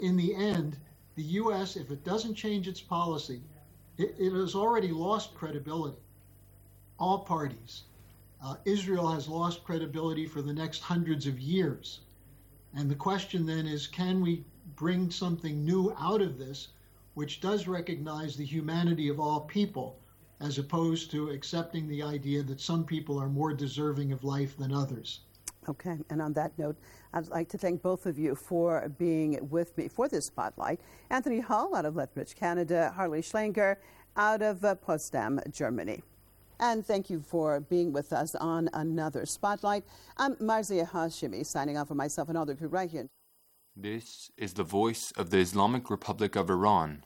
in the end, the U.S., if it doesn't change its policy, it has already lost credibility. All parties. Israel has lost credibility for the next hundreds of years. And the question then is, can we bring something new out of this, which does recognize the humanity of all people, as opposed to accepting the idea that some people are more deserving of life than others? Okay, and on that note, I'd like to thank both of you for being with me for this spotlight. Anthony Hull out of Lethbridge, Canada, Harley Schlanger out of Potsdam, Germany. And thank you for being with us on another spotlight. I'm Marzia Hashimi, signing off for myself and all the crew right here. This is the voice of the Islamic Republic of Iran.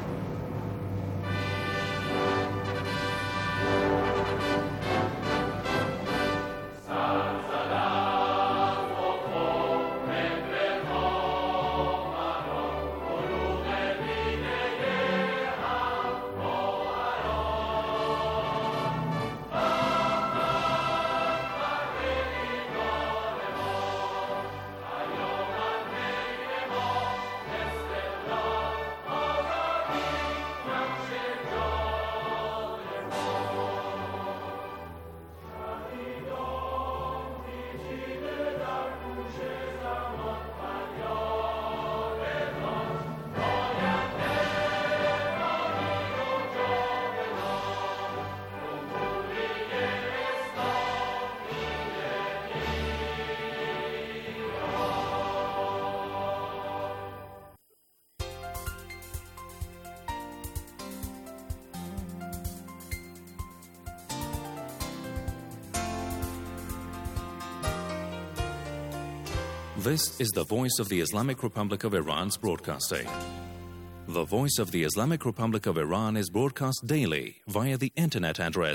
This is the voice of the Islamic Republic of Iran's broadcasting. The voice of the Islamic Republic of Iran is broadcast daily via the internet address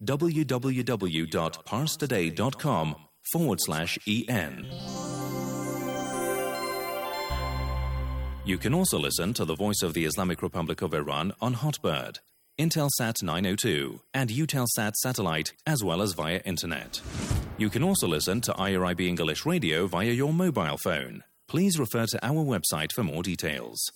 www.parstoday.com/en. You can also listen to the voice of the Islamic Republic of Iran on Hotbird, Intelsat 902, and Eutelsat satellite, as well as via internet. You can also listen to IRIB English Radio via your mobile phone. Please refer to our website for more details.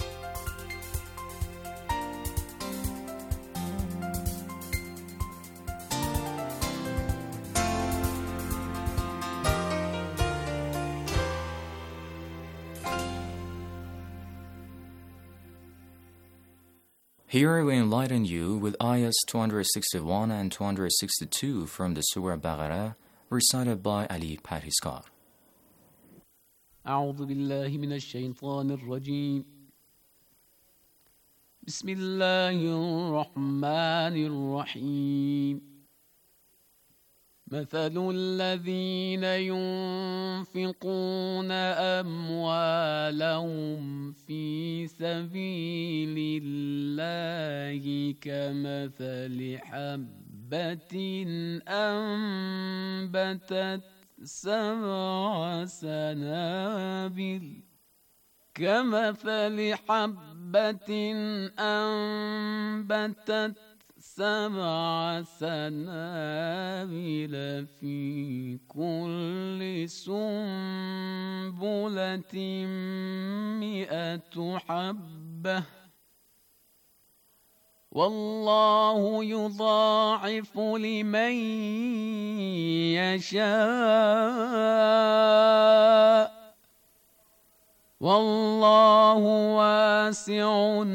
Here we enlighten you with ayahs 261 and 262 from the Surah Baqarah, recited by Ali Parhiskar. أعوذ بالله من الشيطان الرجيم بسم الله الرحمن الرحيم مثل الذين ينفقون أموالهم في سبيل الله كمثل حبة أنبتت سبع سنابل كمثل حبة أنبتت سبع سنابل في كل سنبلة 100 حبة والله يضاعف لمن يشاء والله واسع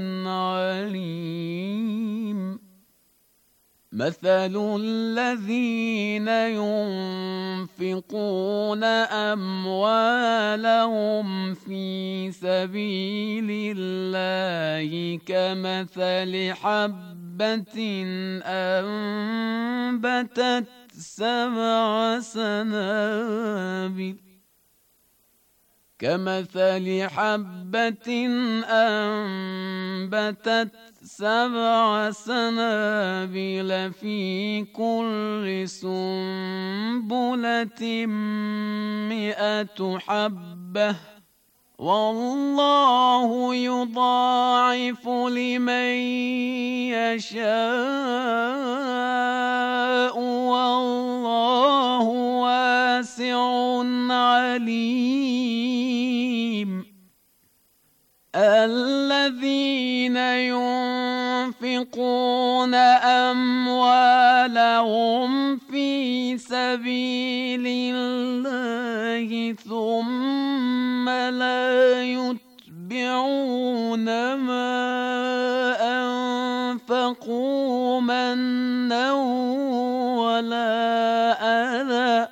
عليم مثل الذين ينفقون أموالهم في سبيل الله كمثل حبة أنبتت سبع سنابل كمثل حبة أنبتت سبع سنابل في كل سنبلة 100 حبة والله يضاعف لمن يشاء والله واسع عليم الذين ينفقون أموالهم في سبيل الله ثم لا يتبعون ما أنفقوا منا ولا أذى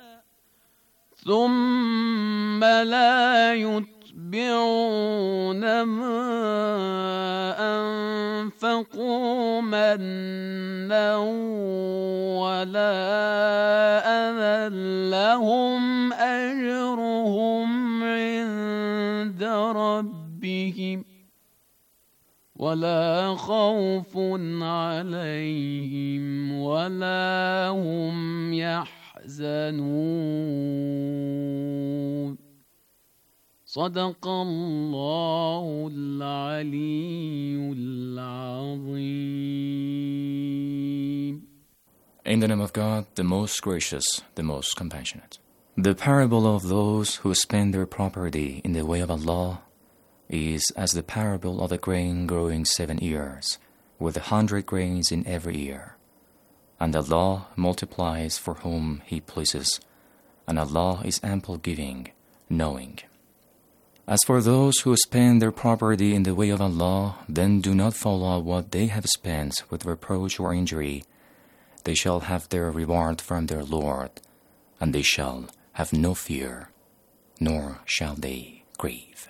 ثم لا يتبعون ما أنفقوا منا ولا أذى لهم أجرهم عند ربهم ولا خوف عليهم ولا هم يحزنون صدق الله العلي العظيم. In the name of God, the most gracious, the most compassionate. The parable of those who spend their property in the way of Allah is as the parable of a grain growing 7 years, with 100 grains in every ear. And Allah multiplies for whom He pleases, and Allah is ample giving, knowing. As for those who spend their property in the way of Allah, then do not follow what they have spent with reproach or injury. They shall have their reward from their Lord, and they shall have no fear, nor shall they grieve.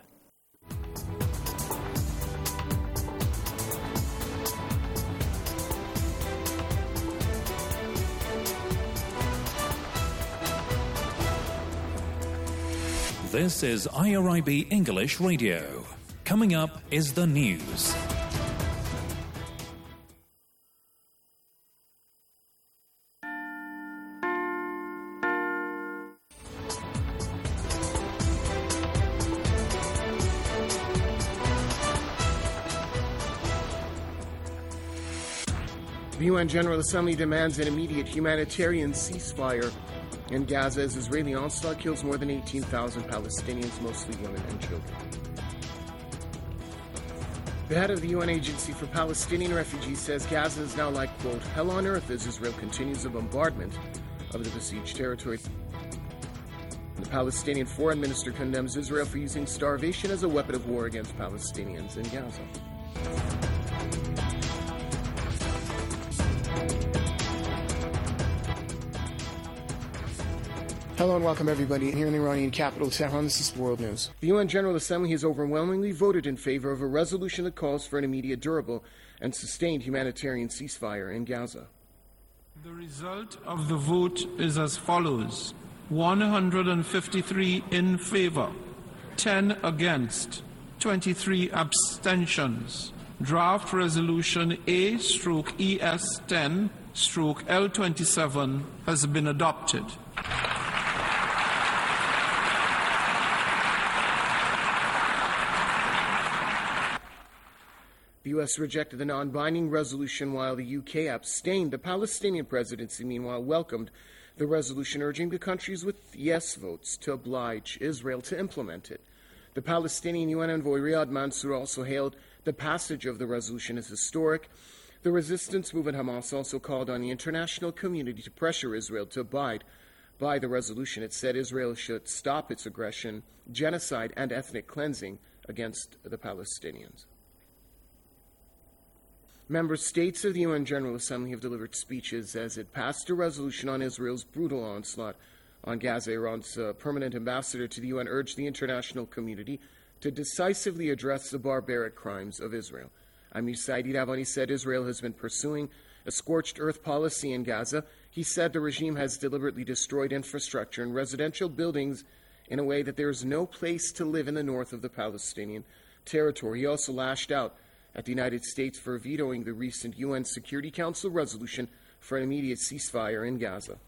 This is IRIB English Radio. Coming up is the news. The UN General Assembly demands an immediate humanitarian ceasefire in Gaza as Israeli onslaught kills more than 18,000 Palestinians, mostly women and children. The head of the UN Agency for Palestinian Refugees says Gaza is now like, quote, hell on earth as Israel continues the bombardment of the besieged territory. The Palestinian foreign minister condemns Israel for using starvation as a weapon of war against Palestinians in Gaza. Hello and welcome everybody here in the Iranian capital, Tehran. This is World News. The UN General Assembly has overwhelmingly voted in favor of a resolution that calls for an immediate, durable, and sustained humanitarian ceasefire in Gaza. The result of the vote is as follows: 153 in favor, 10 against, 23 abstentions. Draft Resolution A/ES10/L27 has been adopted. The U.S. rejected the non-binding resolution while the UK abstained. The Palestinian presidency, meanwhile, welcomed the resolution urging the countries with yes votes to oblige Israel to implement it. The Palestinian UN envoy Riyad Mansour also hailed the passage of the resolution as historic. The resistance movement Hamas also called on the international community to pressure Israel to abide by the resolution. It said Israel should stop its aggression, genocide, and ethnic cleansing against the Palestinians. Member states of the UN General Assembly have delivered speeches as it passed a resolution on Israel's brutal onslaught on Gaza. Iran's permanent ambassador to the UN urged the international community to decisively address the barbaric crimes of Israel. Amir Saidi Ravani said Israel has been pursuing a scorched earth policy in Gaza. He said the regime has deliberately destroyed infrastructure and residential buildings in a way that there is no place to live in the north of the Palestinian territory. He also lashed out at the United States for vetoing the recent UN Security Council resolution for an immediate ceasefire in Gaza.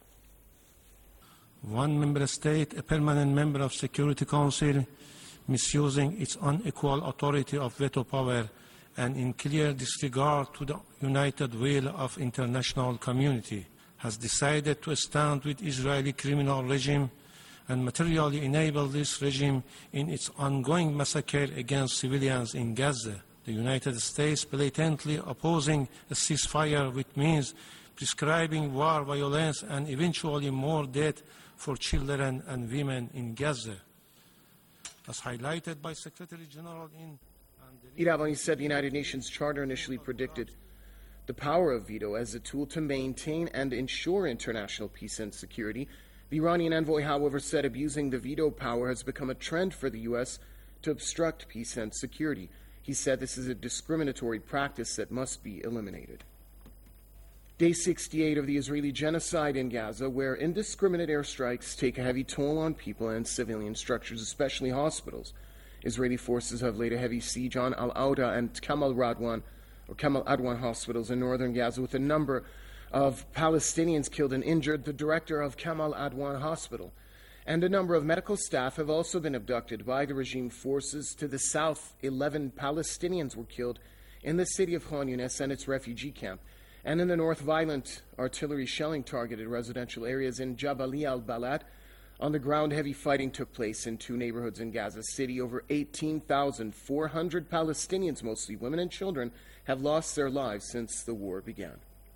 One member state, a permanent member of Security Council, misusing its unequal authority of veto power and in clear disregard to the united will of international community, has decided to stand with Israeli criminal regime and materially enable this regime in its ongoing massacre against civilians in Gaza. The United States blatantly opposing a ceasefire, which means prescribing war violence and eventually more death for children and women in Gaza. As highlighted by Secretary General Iravani said the United Nations Charter initially predicted the power of veto as a tool to maintain and ensure international peace and security. The Iranian envoy, however, said abusing the veto power has become a trend for the U.S. to obstruct peace and security. He said this is a discriminatory practice that must be eliminated. Day 68 of the Israeli genocide in Gaza, where indiscriminate airstrikes take a heavy toll on people and civilian structures, especially hospitals. Israeli forces have laid a heavy siege on Al-Auda and Kamal Adwan hospitals in northern Gaza, with a number of Palestinians killed and injured. The director of Kamal Adwan Hospital and a number of medical staff have also been abducted by the regime forces. To the south, 11 Palestinians were killed in the city of Khan Yunis and its refugee camp. And in the north, violent artillery shelling targeted residential areas in Jabali al-Balad. On the ground, heavy fighting took place in two neighborhoods in Gaza City. Over 18,400 Palestinians, mostly women and children, have lost their lives since the war began.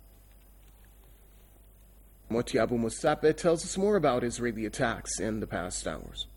Moti Abu Musabeh tells us more about Israeli attacks in the past hours.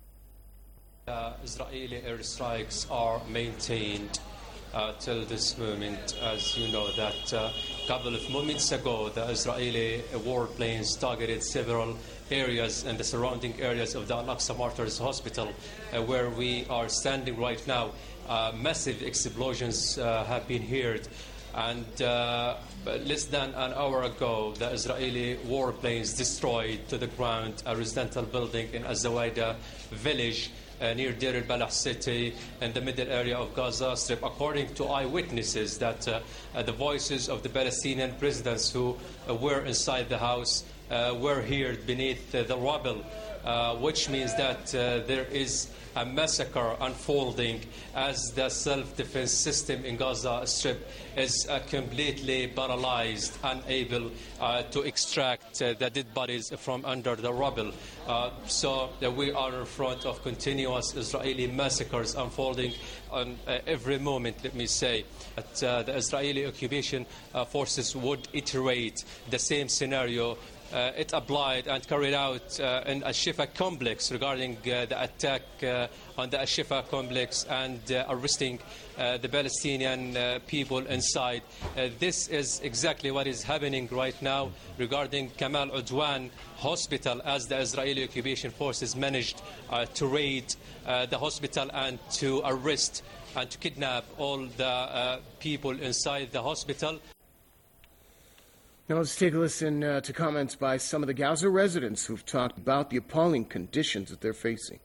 Israeli airstrikes are maintained till this moment. As you know, that a couple of moments ago, the Israeli warplanes targeted several areas and the surrounding areas of the Al-Aqsa Martyrs Hospital, where we are standing right now. Massive explosions have been heard, and less than an hour ago, the Israeli warplanes destroyed to the ground a residential building in Az-Zawaida village near Deir al-Balah city in the middle area of Gaza Strip. According to eyewitnesses, that the voices of the Palestinian residents who were inside the house were heard beneath the rubble, which means that there is a massacre unfolding as the self-defense system in Gaza Strip is completely paralyzed, unable to extract the dead bodies from under the rubble. So we are in front of continuous Israeli massacres unfolding on every moment, let me say. That the Israeli occupation forces would iterate the same scenario it applied and carried out in Al-Shifa complex regarding the attack on the Al-Shifa complex and arresting the Palestinian people inside. This is exactly what is happening right now regarding Kamal Adwan Hospital, as the Israeli occupation forces managed to raid the hospital and to arrest and to kidnap all the people inside the hospital. Now let's take a listen to comments by some of the Gaza residents who've talked about the appalling conditions that they're facing.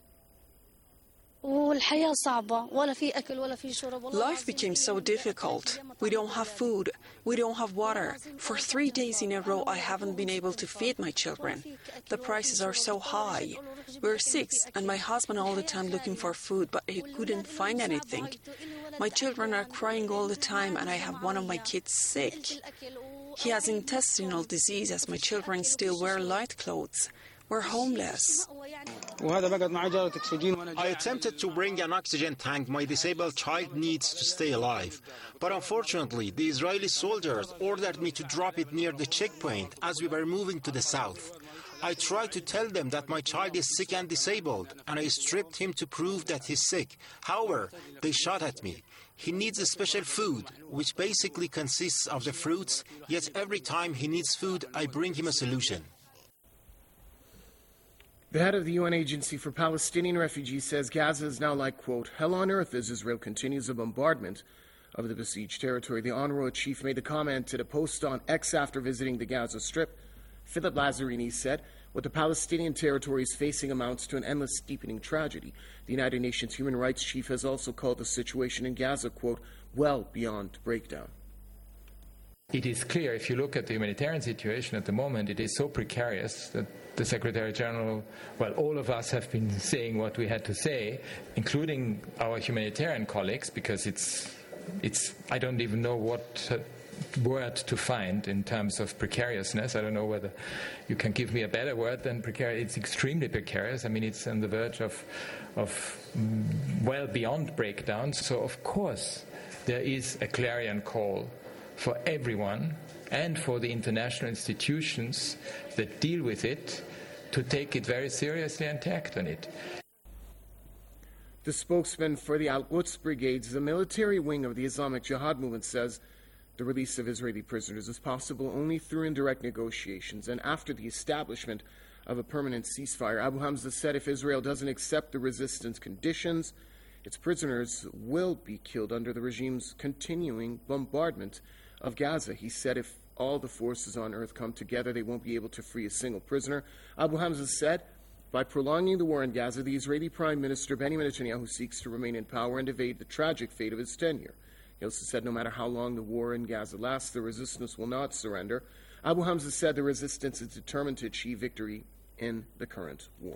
Life became so difficult. We don't have food. We don't have water. For 3 days in a row, I haven't been able to feed my children. The prices are so high. We're 6, and my husband all the time looking for food, but he couldn't find anything. My children are crying all the time, and I have one of my kids sick. He has intestinal disease, as my children still wear light clothes. We're homeless. I attempted to bring an oxygen tank my disabled child needs to stay alive. But unfortunately, the Israeli soldiers ordered me to drop it near the checkpoint as we were moving to the south. I tried to tell them that my child is sick and disabled, and I stripped him to prove that he's sick. However, they shot at me. He needs a special food, which basically consists of the fruits, yet every time he needs food, I bring him a solution. The head of the UN Agency for Palestinian Refugees says Gaza is now like, quote, hell on earth as Israel continues the bombardment of the besieged territory. The UNRWA chief made the comment at a post on X after visiting the Gaza Strip. Philip Lazzarini said, what the Palestinian territory is facing amounts to an endless deepening tragedy. The United Nations human rights chief has also called the situation in Gaza, quote, well beyond breakdown. It is clear, if you look at the humanitarian situation at the moment, it is so precarious that the Secretary General, well, all of us have been saying what we had to say, including our humanitarian colleagues, because it's I don't even know what word to find in terms of precariousness. I don't know whether you can give me a better word than precarious. It's extremely precarious. I mean, it's on the verge of well beyond breakdown. So, of course, there is a clarion call for everyone and for the international institutions that deal with it to take it very seriously and to act on it. The spokesman for the Al-Quds Brigades, the military wing of the Islamic Jihad movement, says the release of Israeli prisoners is possible only through indirect negotiations and after the establishment of a permanent ceasefire. Abu Hamza said if Israel doesn't accept the resistance conditions, its prisoners will be killed under the regime's continuing bombardment of Gaza. He said if all the forces on earth come together, they won't be able to free a single prisoner. Abu Hamza said by prolonging the war in Gaza, the Israeli Prime Minister Benjamin Netanyahu seeks to remain in power and evade the tragic fate of his tenure. He also said no matter how long the war in Gaza lasts, the resistance will not surrender. Abu Hamza said the resistance is determined to achieve victory in the current war.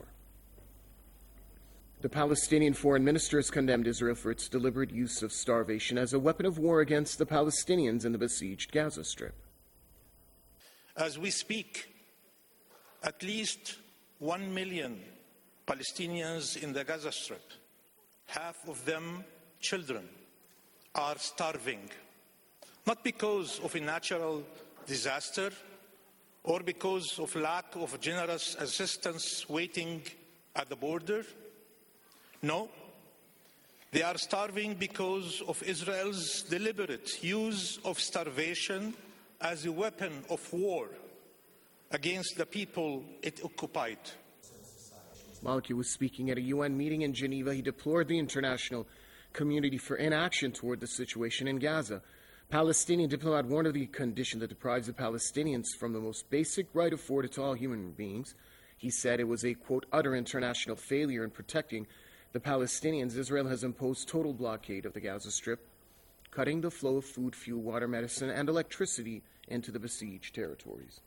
The Palestinian foreign minister has condemned Israel for its deliberate use of starvation as a weapon of war against the Palestinians in the besieged Gaza Strip. As we speak, at least 1 million Palestinians in the Gaza Strip, half of them children, are starving, not because of a natural disaster or because of lack of generous assistance waiting at the border. No, they are starving because of Israel's deliberate use of starvation as a weapon of war against the people it occupied. Maliki was speaking at a UN meeting in Geneva. He deplored the international community for inaction toward the situation in Gaza. Palestinian diplomat warned of the condition that deprives the Palestinians from the most basic right afforded to all human beings. He said it was a, quote, utter international failure in protecting the Palestinians. Israel has imposed total blockade of the Gaza Strip, cutting the flow of food, fuel, water, medicine, and electricity into the besieged territories.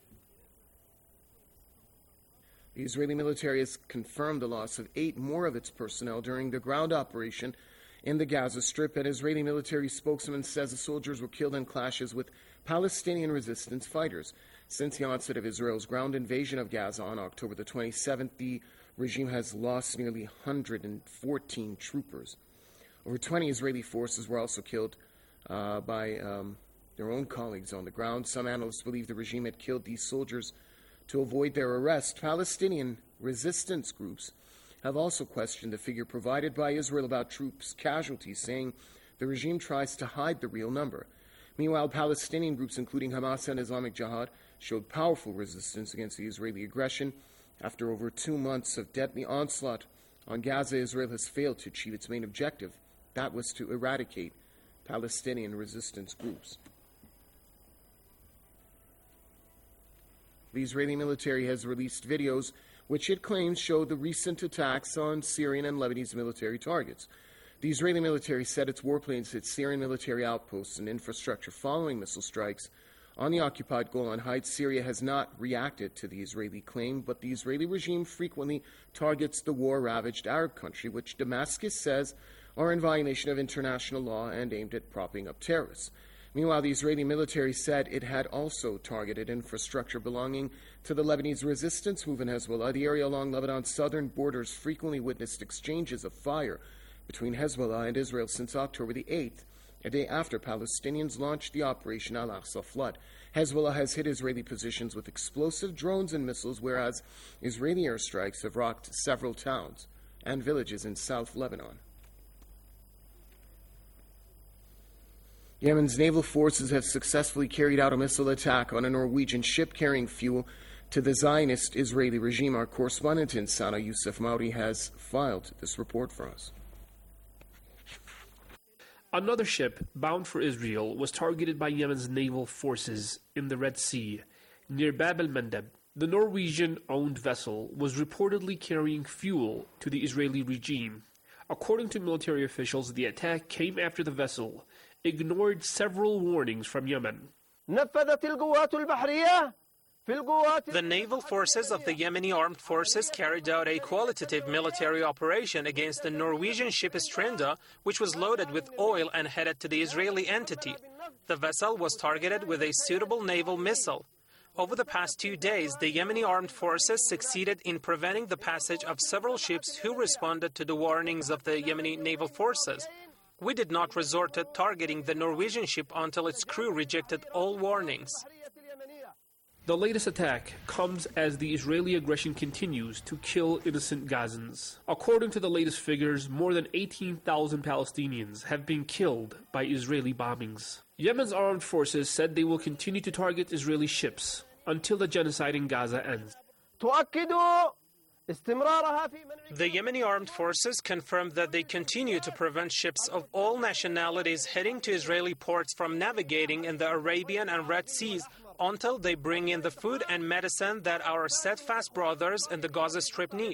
The Israeli military has confirmed the loss of 8 more of its personnel during the ground operation in the Gaza Strip. An Israeli military spokesman says the soldiers were killed in clashes with Palestinian resistance fighters. Since the onset of Israel's ground invasion of Gaza on October the 27th, the regime has lost nearly 114 troopers. Over 20 Israeli forces were also killed by their own colleagues on the ground. Some analysts believe the regime had killed these soldiers to avoid their arrest. Palestinian resistance groups have also questioned the figure provided by Israel about troops' casualties, saying the regime tries to hide the real number. Meanwhile, Palestinian groups, including Hamas and Islamic Jihad, showed powerful resistance against the Israeli aggression. After over 2 months of deadly onslaught on Gaza, Israel has failed to achieve its main objective. That was to eradicate Palestinian resistance groups. The Israeli military has released videos which it claims show the recent attacks on Syrian and Lebanese military targets. The Israeli military said its warplanes hit Syrian military outposts and infrastructure following missile strikes on the occupied Golan Heights. Syria has not reacted to the Israeli claim, but the Israeli regime frequently targets the war-ravaged Arab country, which Damascus says are in violation of international law and aimed at propping up terrorists. Meanwhile, the Israeli military said it had also targeted infrastructure belonging to the Lebanese resistance movement Hezbollah. The area along Lebanon's southern borders frequently witnessed exchanges of fire between Hezbollah and Israel since October the 8th, a day after Palestinians launched the Operation Al-Aqsa Flood. Hezbollah has hit Israeli positions with explosive drones and missiles, whereas Israeli airstrikes have rocked several towns and villages in South Lebanon. Yemen's naval forces have successfully carried out a missile attack on a Norwegian ship carrying fuel to the Zionist Israeli regime. Our correspondent in Sana'a, Youssef Mauri, has filed this report for us. Another ship bound for Israel was targeted by Yemen's naval forces in the Red Sea, near Bab el-Mandeb. The Norwegian-owned vessel was reportedly carrying fuel to the Israeli regime. According to military officials, the attack came after the vessel ignored several warnings from Yemen. The naval forces of the Yemeni armed forces carried out a qualitative military operation against the Norwegian ship Strenda, which was loaded with oil and headed to the Israeli entity. The vessel was targeted with a suitable naval missile. Over the past 2 days, the Yemeni armed forces succeeded in preventing the passage of several ships who responded to the warnings of the Yemeni naval forces. We did not resort to targeting the Norwegian ship until its crew rejected all warnings. The latest attack comes as the Israeli aggression continues to kill innocent Gazans. According to the latest figures, more than 18,000 Palestinians have been killed by Israeli bombings. Yemen's armed forces said they will continue to target Israeli ships until the genocide in Gaza ends. The Yemeni armed forces confirmed that they continue to prevent ships of all nationalities heading to Israeli ports from navigating in the Arabian and Red Seas until they bring in the food and medicine that our steadfast brothers in the Gaza Strip need.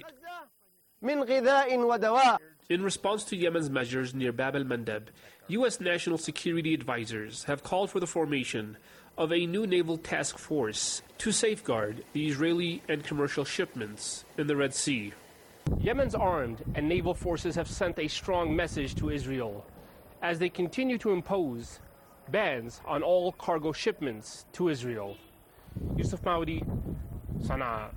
In response to Yemen's measures near Bab el-Mandeb, U.S. national security advisors have called for the formation of a new naval task force to safeguard the Israeli and commercial shipments in the Red Sea. Yemen's armed and naval forces have sent a strong message to Israel as they continue to impose bans on all cargo shipments to Israel. Yusuf Maudi, Sana'a.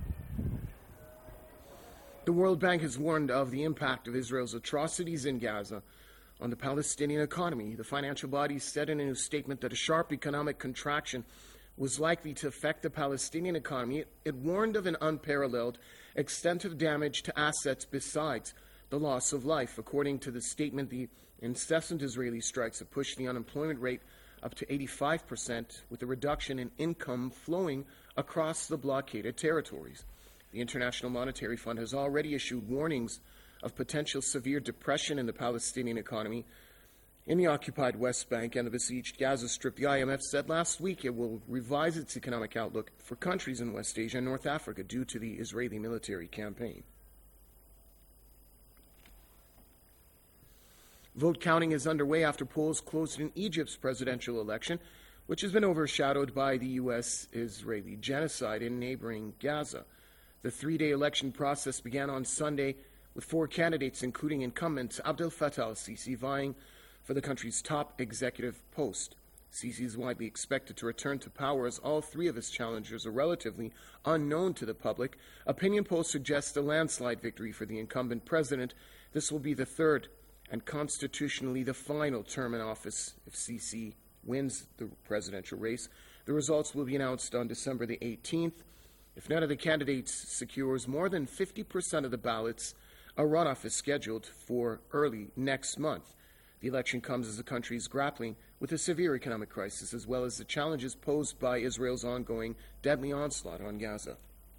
The World Bank has warned of the impact of Israel's atrocities in Gaza on the Palestinian economy. The financial body said in a new statement that a sharp economic contraction was likely to affect the Palestinian economy. It warned of an unparalleled extent of damage to assets besides the loss of life. According to the statement, the incessant Israeli strikes have pushed the unemployment rate up to 85%, with a reduction in income flowing across the blockaded territories. The International Monetary Fund has already issued warnings of potential severe depression in the Palestinian economy in the occupied West Bank and the besieged Gaza Strip. The IMF said last week it will revise its economic outlook for countries in West Asia and North Africa due to the Israeli military campaign. Vote counting is underway after polls closed in Egypt's presidential election, which has been overshadowed by the U.S.-Israeli genocide in neighboring Gaza. The three-day election process began on Sunday with 4 candidates, including incumbent Abdel Fattah al-Sisi, vying for the country's top executive post. Sisi is widely expected to return to power as all 3 of his challengers are relatively unknown to the public. Opinion polls suggest a landslide victory for the incumbent president. This will be the 3rd and constitutionally the final term in office if Sisi wins the presidential race. The results will be announced on December the 18th. If none of the candidates secures more than 50% of the ballots, a runoff is scheduled for early next month. The election comes as the country is grappling with a severe economic crisis as well as the challenges posed by Israel's ongoing deadly onslaught on Gaza.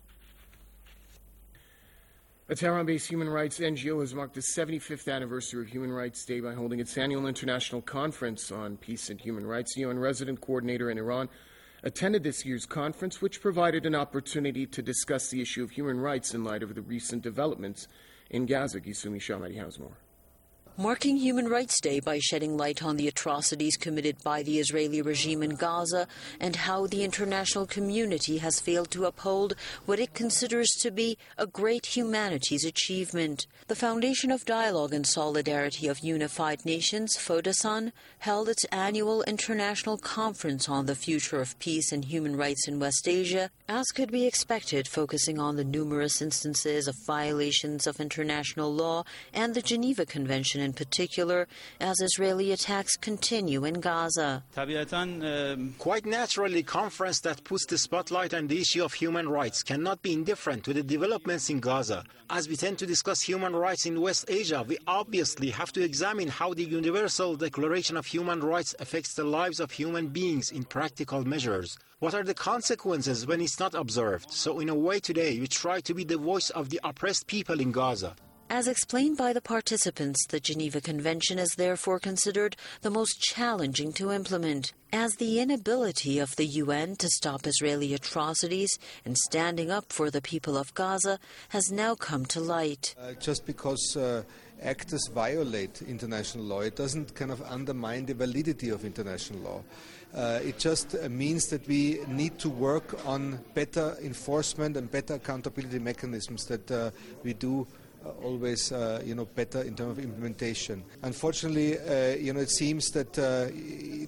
A Tehran-based human rights NGO has marked the 75th anniversary of Human Rights Day by holding its annual international conference on peace and human rights. The UN resident coordinator in Iran attended this year's conference, which provided an opportunity to discuss the issue of human rights in light of the recent developments in Gaza. Gisumi Shamadi has more. Marking Human Rights Day by shedding light on the atrocities committed by the Israeli regime in Gaza and how the international community has failed to uphold what it considers to be a great humanities achievement. The Foundation of Dialogue and Solidarity of Unified Nations, FODASAN, held its annual international conference on the future of peace and human rights in West Asia, as could be expected, focusing on the numerous instances of violations of international law and the Geneva Convention in particular, as Israeli attacks continue in Gaza. Quite naturally, a conference that puts the spotlight on the issue of human rights cannot be indifferent to the developments in Gaza. As we tend to discuss human rights in West Asia, we obviously have to examine how the Universal Declaration of Human Rights affects the lives of human beings in practical measures. What are the consequences when it's not observed? So in a way today, we try to be the voice of the oppressed people in Gaza. As explained by the participants, the Geneva Convention is therefore considered the most challenging to implement, as the inability of the UN to stop Israeli atrocities and standing up for the people of Gaza has now come to light. Just because actors violate international law, it doesn't kind of undermine the validity of international law. It just means that we need to work on better enforcement and better accountability mechanisms that we do always, better in terms of implementation. Unfortunately, it seems that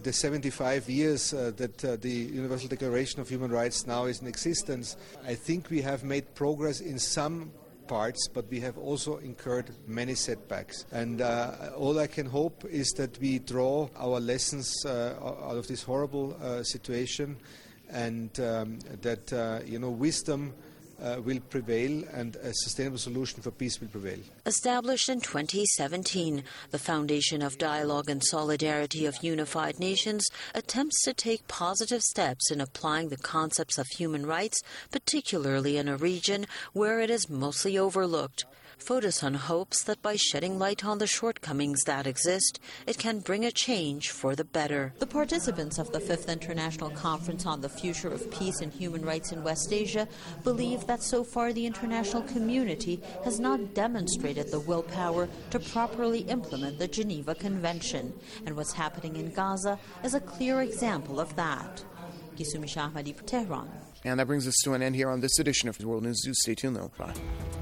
the 75 years that the Universal Declaration of Human Rights now is in existence, I think we have made progress in some parts, but we have also incurred many setbacks. And all I can hope is that we draw our lessons out of this horrible situation, and that wisdom will prevail, and a sustainable solution for peace will prevail. Established in 2017, the Foundation of Dialogue and Solidarity of Unified Nations attempts to take positive steps in applying the concepts of human rights, particularly in a region where it is mostly overlooked. Fodasun hopes that by shedding light on the shortcomings that exist, it can bring a change for the better. The participants of the 5th International Conference on the Future of Peace and Human Rights in West Asia believe that so far the international community has not demonstrated the willpower to properly implement the Geneva Convention, and what's happening in Gaza is a clear example of that. Gisumi Shahmadi for Tehran. And that brings us to an end here on this edition of World News. Stay tuned, though. Bye.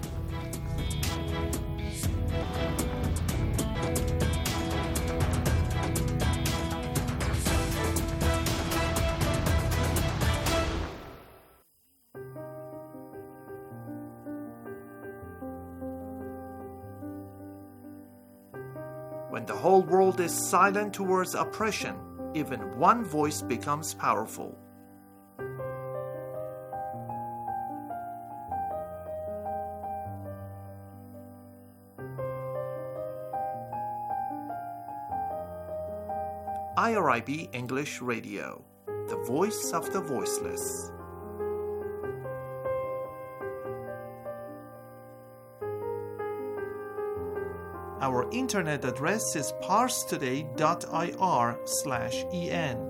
When the whole world is silent towards oppression, even one voice becomes powerful. IRIB English Radio, the voice of the voiceless. Our internet address is parstoday.ir/en.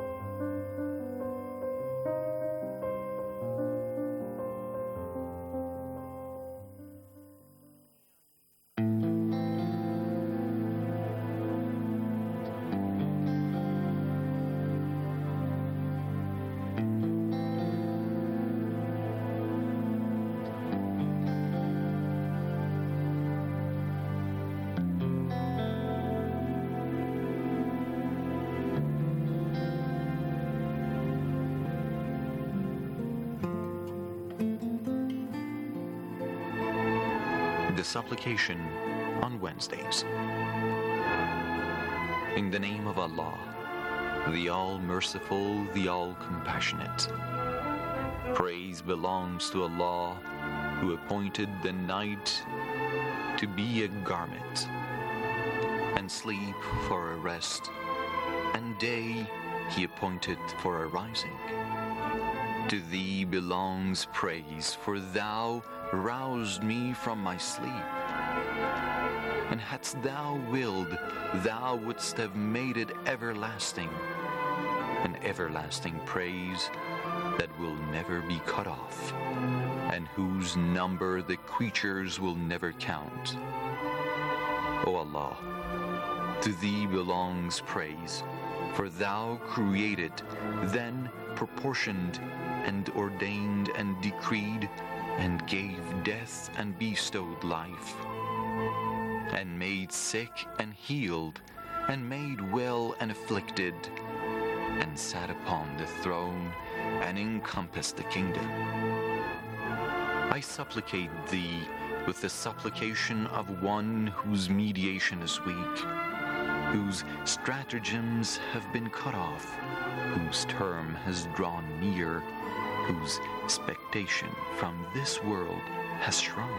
The supplication on Wednesdays. In the name of Allah, the All-Merciful, the All-Compassionate. Praise belongs to Allah, who appointed the night to be a garment, and sleep for a rest, and day He appointed for a rising. To Thee belongs praise, for Thou roused me from my sleep. And hadst Thou willed, Thou wouldst have made it everlasting, an everlasting praise that will never be cut off, and whose number the creatures will never count. O Allah, to Thee belongs praise, for Thou created, then proportioned, and ordained and decreed, and gave death and bestowed life, and made sick and healed, and made well and afflicted, and sat upon the throne, and encompassed the kingdom. I supplicate Thee with the supplication of one whose mediation is weak, whose stratagems have been cut off, whose term has drawn near, whose expectation from this world has shrunk,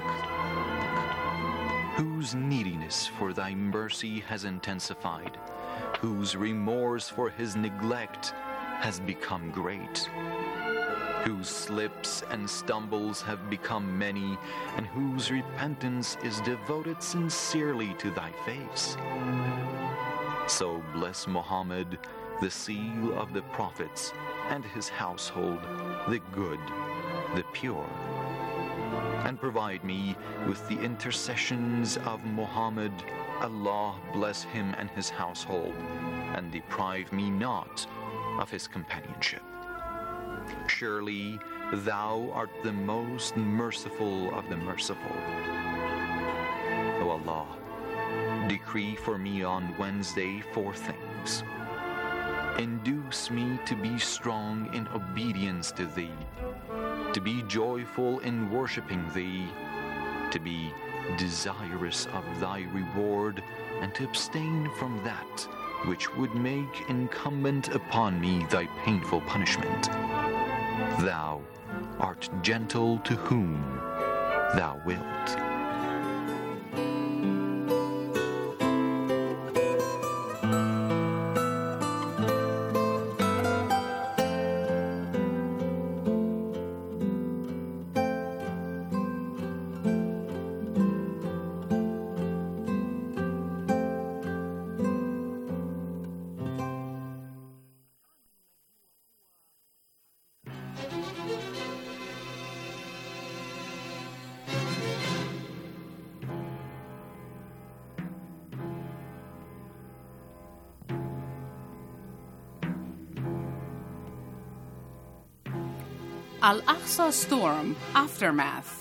whose neediness for Thy mercy has intensified, whose remorse for his neglect has become great, whose slips and stumbles have become many, and whose repentance is devoted sincerely to Thy face. So bless Muhammad, the seal of the prophets, and his household, the good, the pure. And provide me with the intercessions of Muhammad. Allah bless him and his household, and deprive me not of his companionship. Surely Thou art the most merciful of the merciful. O Allah, decree for me on Wednesday 4 things. Induce me to be strong in obedience to Thee, to be joyful in worshipping Thee, to be desirous of Thy reward, and to abstain from that which would make incumbent upon me Thy painful punishment. Thou art gentle to whom Thou wilt. Al-Aqsa Storm Aftermath.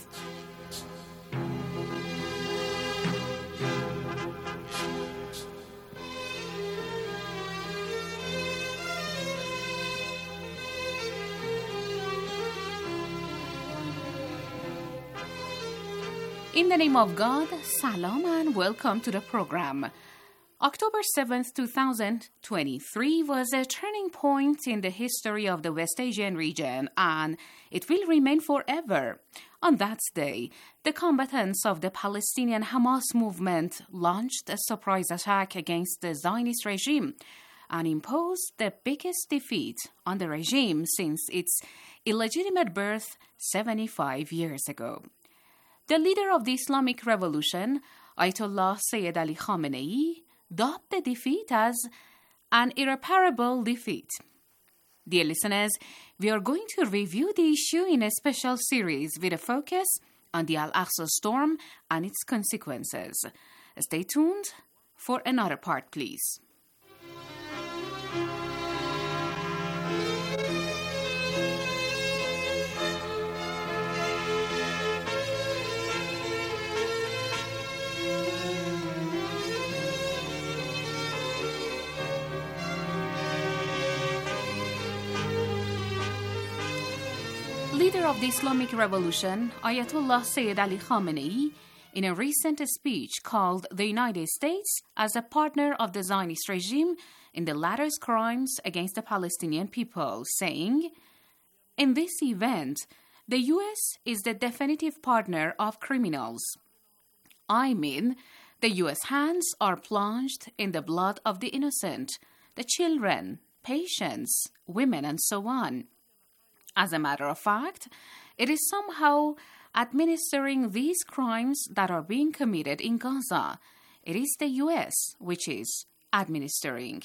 In the name of God, salam and welcome to the program. October 7th, 2023 was a turning point in the history of the West Asian region, and it will remain forever. On that day, the combatants of the Palestinian Hamas movement launched a surprise attack against the Zionist regime and imposed the biggest defeat on the regime since its illegitimate birth 75 years ago. The leader of the Islamic Revolution, Ayatollah Sayyid Ali Khamenei, dubbed the defeat as an irreparable defeat. Dear listeners, we are going to review the issue in a special series with a focus on the Al-Aqsa Storm and its consequences. Stay tuned for another part, please. Leader of the Islamic Revolution, Ayatollah Sayyid Ali Khamenei, in a recent speech called the United States as a partner of the Zionist regime in the latter's crimes against the Palestinian people, saying, "In this event, the U.S. is the definitive partner of criminals. I mean, the U.S. hands are plunged in the blood of the innocent, the children, patients, women, and so on. As a matter of fact, it is somehow administering these crimes that are being committed in Gaza. It is the U.S. which is administering."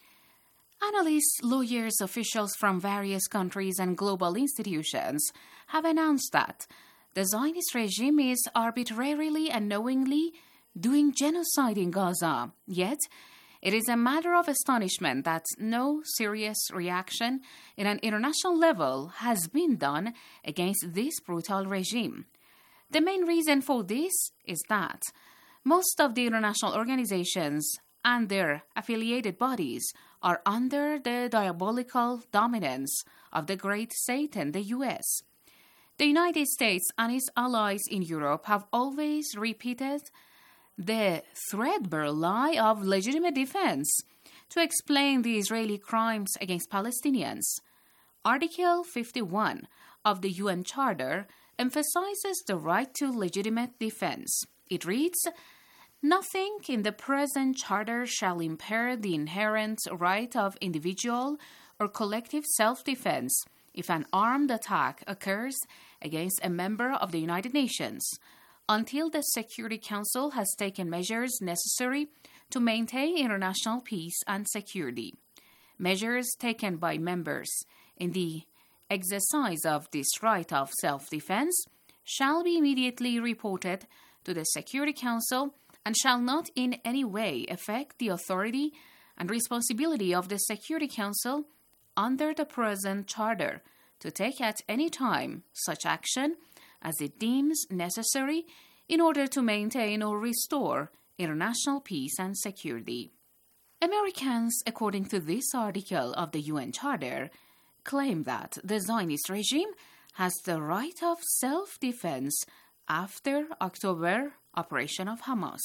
Analysts, lawyers, officials from various countries and global institutions have announced that the Zionist regime is arbitrarily and knowingly doing genocide in Gaza. Yet, it is a matter of astonishment that no serious reaction in an international level has been done against this brutal regime. The main reason for this is that most of the international organizations and their affiliated bodies are under the diabolical dominance of the great Satan, the U.S. The United States and its allies in Europe have always repeated the threadbare lie of legitimate defense to explain the Israeli crimes against Palestinians. Article 51 of the UN Charter emphasizes the right to legitimate defense. It reads, "Nothing in the present charter shall impair the inherent right of individual or collective self-defense if an armed attack occurs against a member of the United Nations, until the Security Council has taken measures necessary to maintain international peace and security. Measures taken by members in the exercise of this right of self-defense shall be immediately reported to the Security Council and shall not in any way affect the authority and responsibility of the Security Council under the present charter to take at any time such action as it deems necessary in order to maintain or restore international peace and security." Americans, according to this article of the UN Charter, claim that the Zionist regime has the right of self-defense after October operation of Hamas.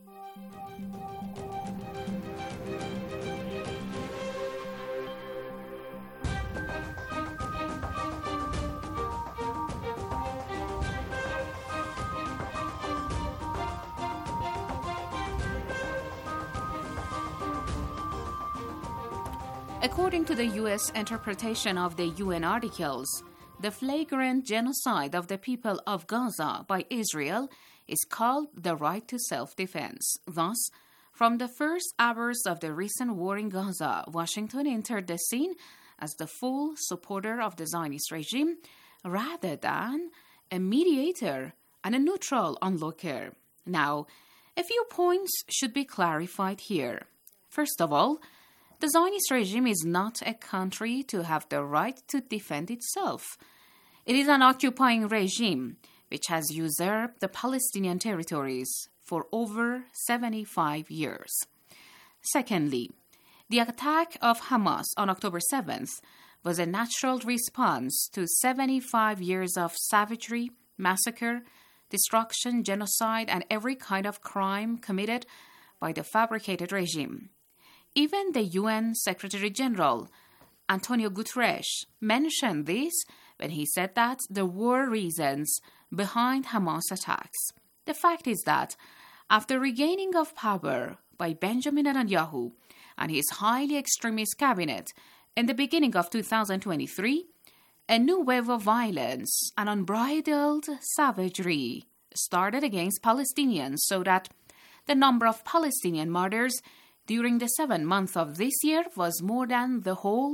According to the U.S. interpretation of the UN articles, the flagrant genocide of the people of Gaza by Israel is called the right to self-defense. Thus, from the first hours of the recent war in Gaza, Washington entered the scene as the full supporter of the Zionist regime rather than a mediator and a neutral onlooker. Now, a few points should be clarified here. First of all, the Zionist regime is not a country to have the right to defend itself. It is an occupying regime which has usurped the Palestinian territories for over 75 years. Secondly, the attack of Hamas on October 7th was a natural response to 75 years of savagery, massacre, destruction, genocide, and every kind of crime committed by the fabricated regime. Even the UN Secretary-General, Antonio Guterres, mentioned this when he said that there were reasons behind Hamas attacks. The fact is that after regaining of power by Benjamin Netanyahu and his highly extremist cabinet in the beginning of 2023, a new wave of violence and unbridled savagery started against Palestinians so that the number of Palestinian martyrs during the 7 months of this year was more than the whole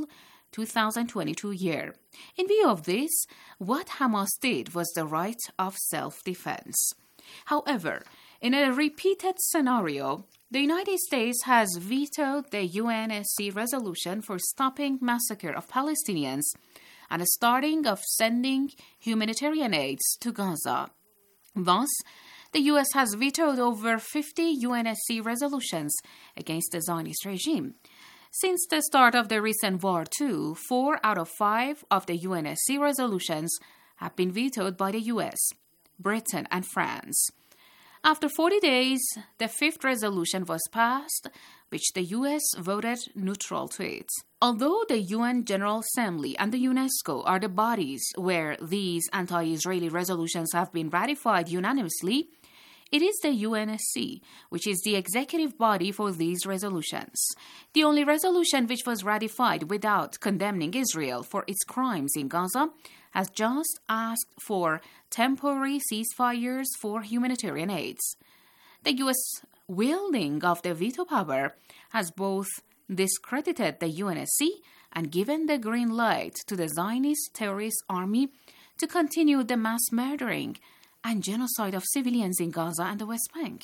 2022 year. In view of this, what Hamas did was the right of self-defense. However, in a repeated scenario, the United States has vetoed the UNSC resolution for stopping massacre of Palestinians and the starting of sending humanitarian aids to Gaza. Thus, the U.S. has vetoed over 50 UNSC resolutions against the Zionist regime. Since the start of the recent war, too, 4 out of 5 of the UNSC resolutions have been vetoed by the U.S., Britain, and France. After 40 days, the 5th resolution was passed, which the U.S. voted neutral to it. Although the UN General Assembly and the UNESCO are the bodies where these anti-Israeli resolutions have been ratified unanimously, it is the UNSC, which is the executive body for these resolutions. The only resolution which was ratified without condemning Israel for its crimes in Gaza has just asked for temporary ceasefires for humanitarian aids. The U.S. wielding of the veto power has both discredited the UNSC and given the green light to the Zionist terrorist army to continue the mass murdering and genocide of civilians in Gaza and the West Bank.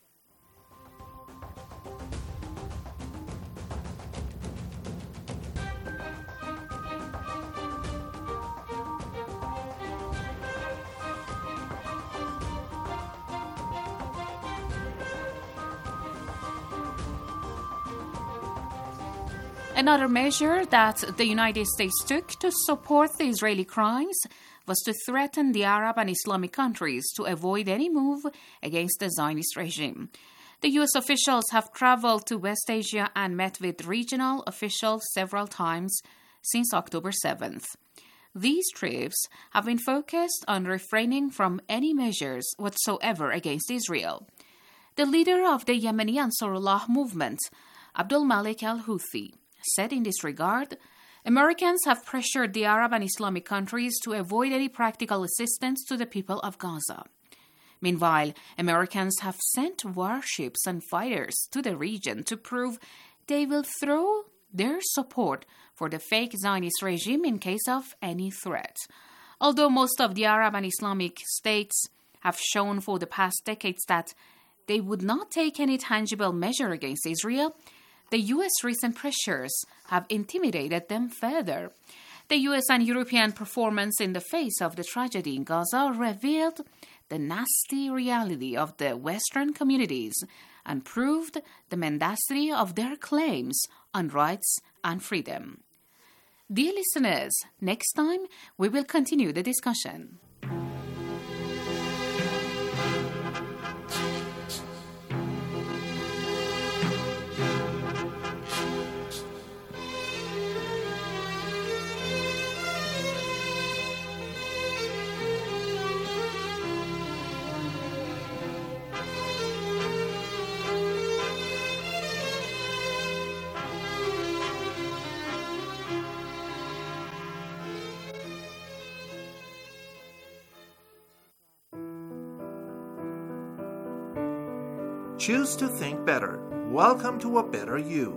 Another measure that the United States took to support the Israeli crimes was to threaten the Arab and Islamic countries to avoid any move against the Zionist regime. The U.S. officials have traveled to West Asia and met with regional officials several times since October 7th. These trips have been focused on refraining from any measures whatsoever against Israel. The leader of the Yemeni Ansarullah movement, Abdul Malik al-Houthi, said in this regard, Americans have pressured the Arab and Islamic countries to avoid any practical assistance to the people of Gaza. Meanwhile, Americans have sent warships and fighters to the region to prove they will throw their support for the fake Zionist regime in case of any threat. Although most of the Arab and Islamic states have shown for the past decades that they would not take any tangible measure against Israel, the U.S. recent pressures have intimidated them further. The U.S. and European performance in the face of the tragedy in Gaza revealed the nasty reality of the Western communities and proved the mendacity of their claims on rights and freedom. Dear listeners, next time we will continue the discussion. Choose to think better. Welcome to a better you.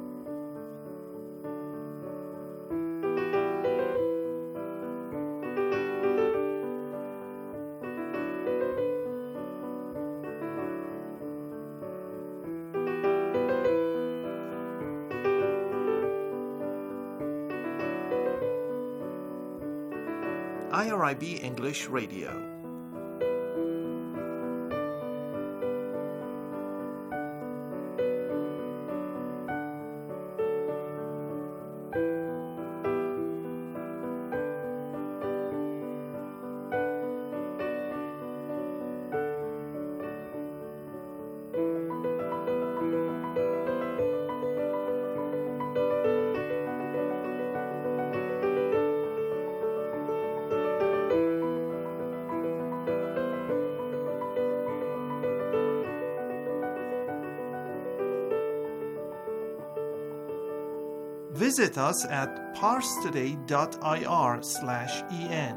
IRIB English Radio. Visit us at parstoday.ir/en.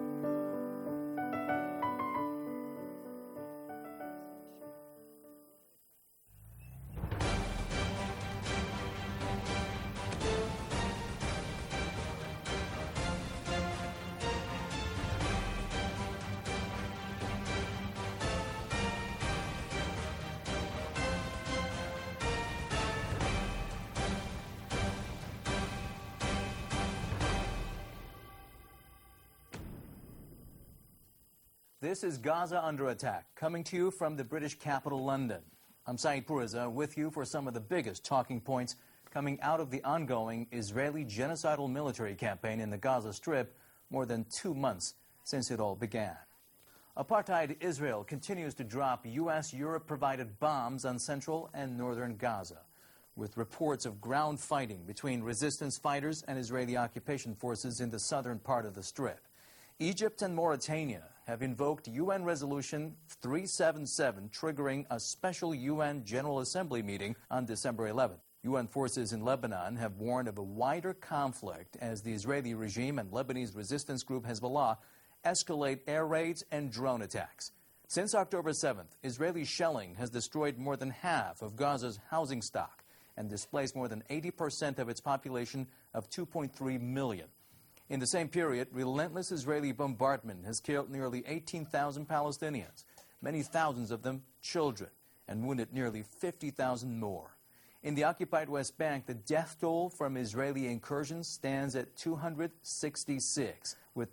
This is Gaza Under Attack, coming to you from the British capital, London. I'm Saeed Puriza, with you for some of the biggest talking points coming out of the ongoing Israeli genocidal military campaign in the Gaza Strip more than 2 months since it all began. Apartheid Israel continues to drop U.S. Europe-provided bombs on central and northern Gaza, with reports of ground fighting between resistance fighters and Israeli occupation forces in the southern part of the Strip. Egypt and Mauritania have invoked UN Resolution 377, triggering a special UN General Assembly meeting on December 11th. UN forces in Lebanon have warned of a wider conflict as the Israeli regime and Lebanese resistance group Hezbollah escalate air raids and drone attacks. Since October 7th, Israeli shelling has destroyed more than half of Gaza's housing stock and displaced more than 80% of its population of 2.3 million. In the same period, relentless Israeli bombardment has killed nearly 18,000 Palestinians, many thousands of them children, and wounded nearly 50,000 more. In the occupied West Bank, the death toll from Israeli incursions stands at 266, with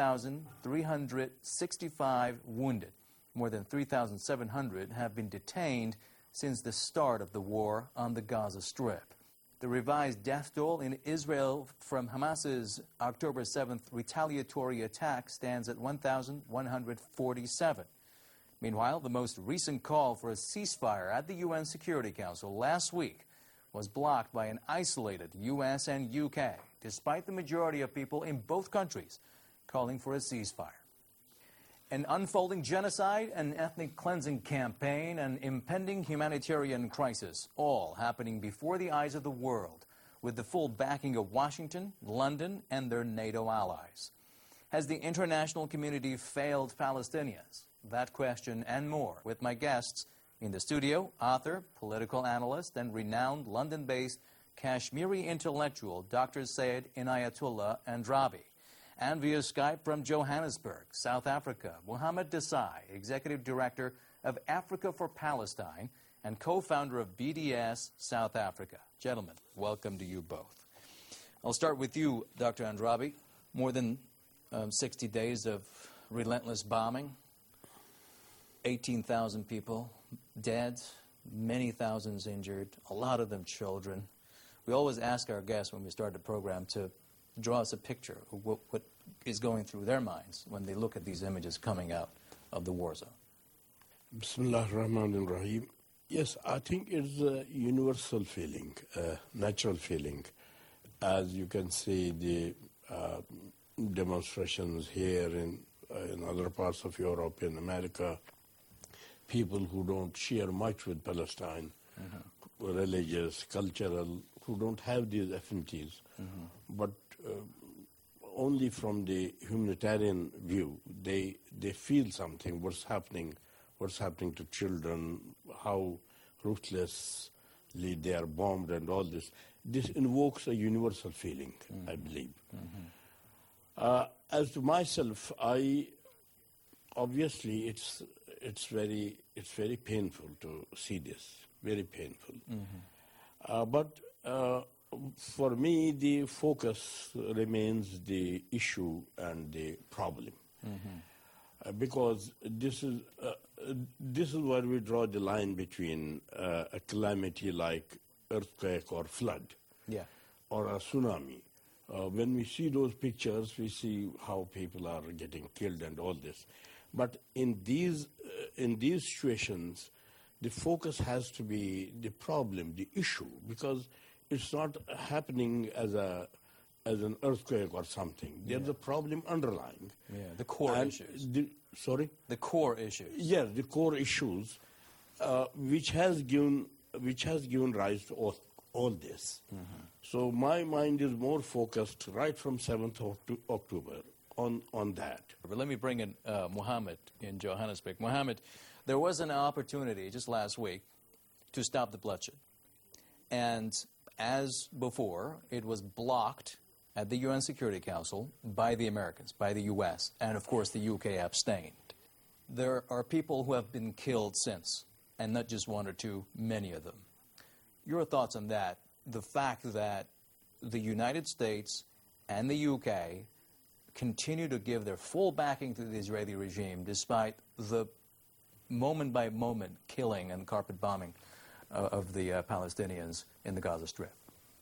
3,365 wounded. More than 3,700 have been detained since the start of the war on the Gaza Strip. The revised death toll in Israel from Hamas's October 7th retaliatory attack stands at 1,147. Meanwhile, the most recent call for a ceasefire at the UN Security Council last week was blocked by an isolated U.S. and U.K., despite the majority of people in both countries calling for a ceasefire. An unfolding genocide, an ethnic cleansing campaign, an impending humanitarian crisis, all happening before the eyes of the world, with the full backing of Washington, London, and their NATO allies. Has the international community failed Palestinians? That question and more with my guests in the studio, author, political analyst, and renowned London-based Kashmiri intellectual Dr. Sayed Inayatullah Andrabi. And via Skype from Johannesburg, South Africa, Mohammed Desai, Executive Director of Africa for Palestine and co-founder of BDS South Africa. Gentlemen, welcome to you both. I'll start with you, Dr. Andrabi. More than 60 days of relentless bombing, 18,000 people dead, many thousands injured, a lot of them children. We always ask our guests when we start the program to draw us a picture of what is going through their minds when they look at these images coming out of the war zone. Bismillah ar-Rahman ar-Rahim. Yes, I think it's a universal feeling, natural feeling. As you can see, the demonstrations here in other parts of Europe, in America, people who don't share much with Palestine, religious, cultural, who don't have these affinities, but only from the humanitarian view, they feel something, what's happening to children, how ruthlessly they are bombed and all this. This invokes a universal feeling, I believe. As to myself, obviously it's very painful to see this, very painful. But for me, the focus remains the issue and the problem, because this is where we draw the line between a calamity like earthquake or flood, or a tsunami. When we see those pictures, we see how people are getting killed and all this. But in these situations, the focus has to be the problem, the issue, because it's not happening as an earthquake or something. There's a problem underlying. The core issues. The core issues. Yes, the core issues, which has given rise to all this. So my mind is more focused right from 7th October on that. But let me bring in Mohammed in Johannesburg. Mohammed, there was an opportunity just last week to stop the bloodshed. And as before, it was blocked at the UN Security Council by the Americans, by the U.S., and of course the UK abstained. There are people who have been killed since, and not just one or two, many of them. Your thoughts on that, the fact that the United States and the UK continue to give their full backing to the Israeli regime despite the moment-by-moment killing and carpet bombing of the Palestinians in the Gaza Strip.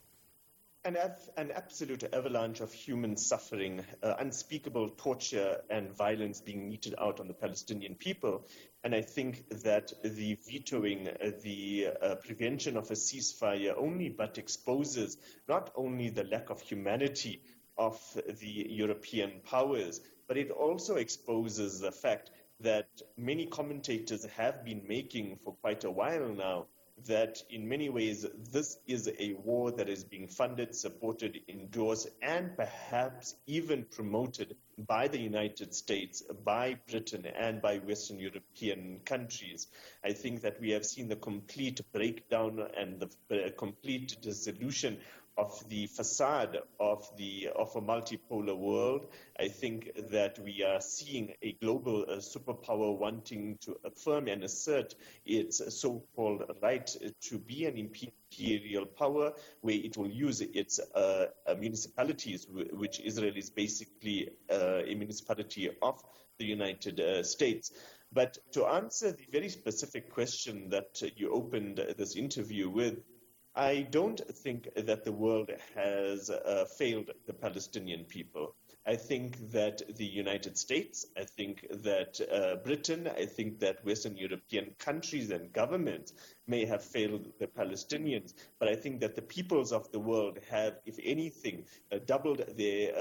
An absolute avalanche of human suffering, unspeakable torture and violence being meted out on the Palestinian people. And I think that the vetoing the prevention of a ceasefire only but exposes not only the lack of humanity of the European powers, but it also exposes the fact that many commentators have been making for quite a while now, that in many ways this is a war that is being funded, supported, endorsed, and perhaps even promoted by the United States, by Britain, and by Western European countries. I think that we have seen the complete breakdown and the complete dissolution of the facade of a multipolar world. I think that we are seeing a global superpower wanting to affirm and assert its so-called right to be an imperial power, where it will use its municipalities, which Israel is basically a municipality of the United States. But to answer the very specific question that you opened this interview with, I don't think that the world has failed the Palestinian people. I think that the United States, I think that Britain, I think that Western European countries and governments may have failed the Palestinians, but I think that the peoples of the world have, if anything, doubled their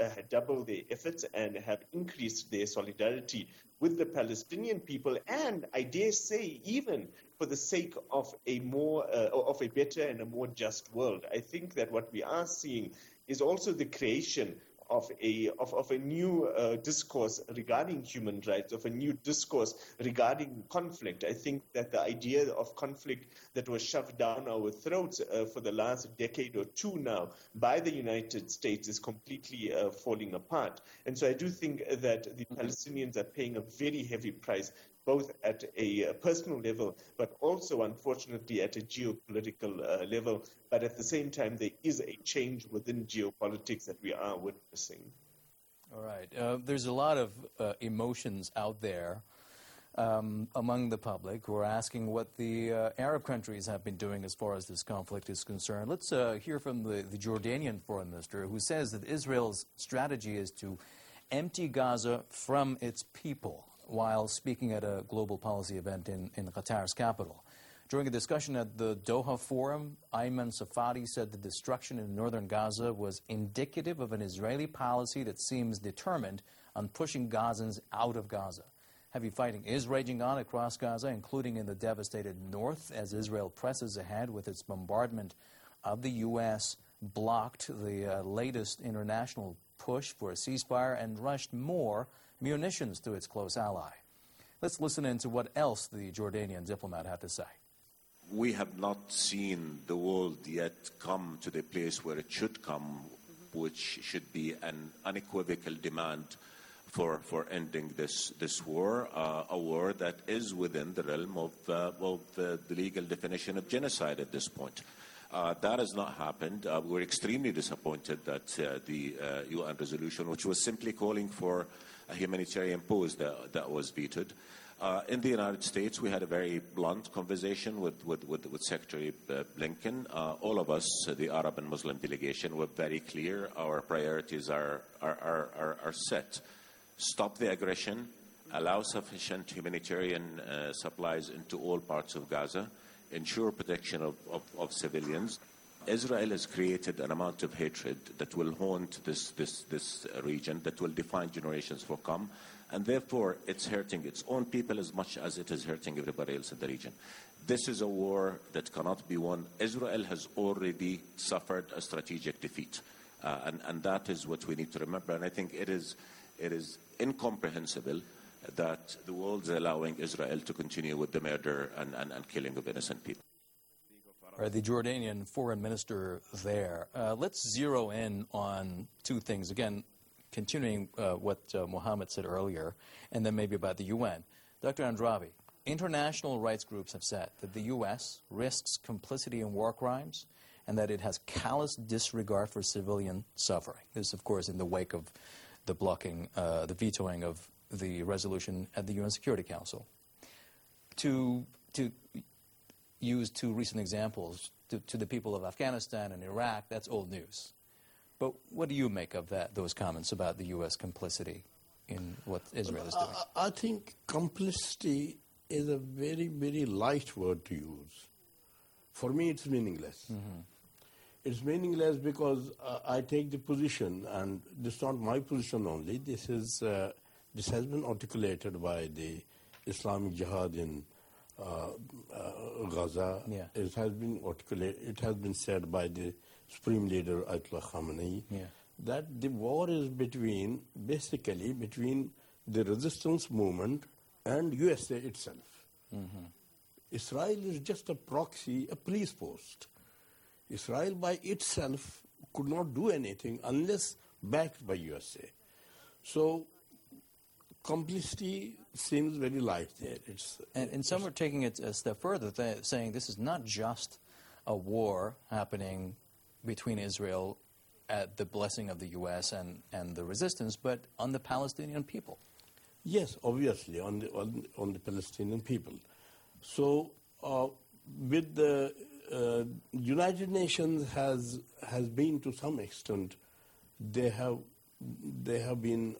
efforts and have increased their solidarity with the Palestinian people, and I dare say even for the sake of a better and a more just world. I think that what we are seeing is also the creation of a new discourse regarding human rights, of a new discourse regarding conflict. I think that the idea of conflict that was shoved down our throats for the last decade or two now by the United States is completely falling apart. And so I do think that the Palestinians are paying a very heavy price, both at a personal level, but also, unfortunately, at a geopolitical level. But at the same time, there is a change within geopolitics that we are witnessing. All right. There's a lot of emotions out there. among the public who are asking what the Arab countries have been doing as far as this conflict is concerned. Let's hear from the Jordanian foreign minister, who says that Israel's strategy is to empty Gaza from its people, while speaking at a global policy event in Qatar's capital. During a discussion at the Doha Forum, Ayman Safadi said the destruction in northern Gaza was indicative of an Israeli policy that seems determined on pushing Gazans out of Gaza. Heavy fighting is raging on across Gaza, including in the devastated north, as Israel presses ahead with its bombardment of the U.S., blocked the latest international push for a ceasefire, and rushed more munitions to its close ally. Let's listen in to what else the Jordanian diplomat had to say. We have not seen the world yet come to the place where it should come, which should be an unequivocal demand for ending this war, a war that is within the realm of the legal definition of genocide at this point. That has not happened. We're extremely disappointed that the UN resolution, which was simply calling for a humanitarian pause, that was vetoed. In the United States, we had a very blunt conversation with Secretary Blinken. All of us, the Arab and Muslim delegation, were very clear. Our priorities are set. Stop the aggression, allow sufficient humanitarian supplies into all parts of Gaza, ensure protection of civilians. Israel has created an amount of hatred that will haunt this region, that will define generations for come, and therefore it's hurting its own people as much as it is hurting everybody else in the region. This is a war that cannot be won. Israel has already suffered a strategic defeat, and that is what we need to remember. And I think it is incomprehensible that the world is allowing Israel to continue with the murder and killing of innocent people. The Jordanian foreign minister there. Let's zero in on two things. Again, continuing what Mohammed said earlier, and then maybe about the UN. Dr. Andrabi, international rights groups have said that the U.S. risks complicity in war crimes and that it has callous disregard for civilian suffering. This, of course, in the wake of the blocking, the vetoing of the resolution at the UN Security Council. To use two recent examples to the people of Afghanistan and Iraq, that's old news. But what do you make of those comments about the U.S. complicity in what Israel is doing? I think complicity is a very, very light word to use. For me, it's meaningless. Mm-hmm. It's meaningless because I take the position, and this is not my position only. This has been articulated by the Islamic Jihad in Gaza. Yeah. It has been articulated. It has been said by the Supreme Leader Ayatollah Khamenei that the war is basically between the resistance movement and USA itself. Mm-hmm. Israel is just a proxy, a police post. Israel by itself could not do anything unless backed by USA. So complicity seems very light there. And some are taking it a step further, saying this is not just a war happening between Israel at the blessing of the U.S. and the resistance, but on the Palestinian people. Yes, obviously, on the Palestinian people. So with the United Nations has been, to some extent, they have been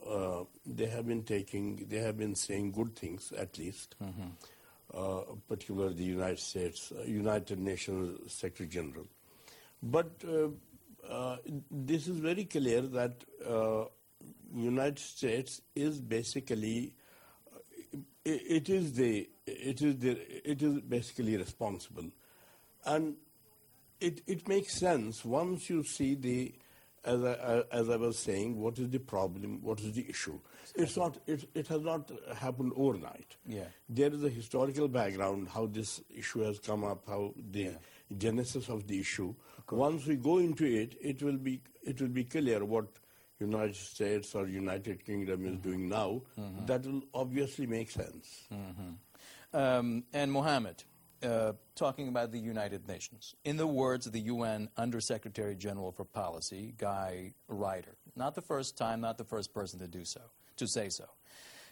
saying good things, at least. Mm-hmm. Particularly the United States, United Nations Secretary General. But this is very clear that United States is basically it is basically responsible, and it makes sense once you see as I was saying, what is the problem, what is the issue. It has not happened overnight. Yeah. There is a historical background, how this issue has come up, how the genesis of the issue. Once we go into it, it will be clear what United States or United Kingdom is doing now. Mm-hmm. That will obviously make sense. Mm-hmm. And Mohammed, talking about the United Nations, in the words of the UN Undersecretary General for Policy, Guy Ryder, not the first time, not the first person to say so.